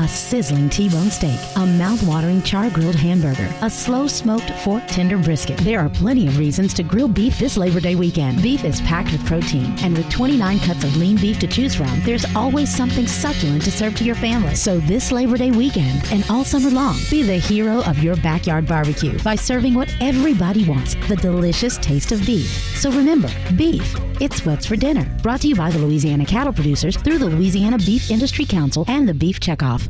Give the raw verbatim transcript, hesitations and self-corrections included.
sizzling T-bone steak, a mouth-watering char-grilled hamburger, a slow-smoked fork tender brisket. There are plenty of reasons to grill beef this Labor Day weekend. Beef is packed with protein, and with twenty-nine cuts of lean beef to choose from, there's always something succulent to serve to your family. So this Labor Day weekend and all summer long, be the hero of your backyard barbecue by serving what everybody wants, the delicious taste of beef. So remember, beef, it's what's for dinner. Brought to you by the Louisiana Cattle Producers through the Louisiana Beef Industry Council and the Beef Checkoff.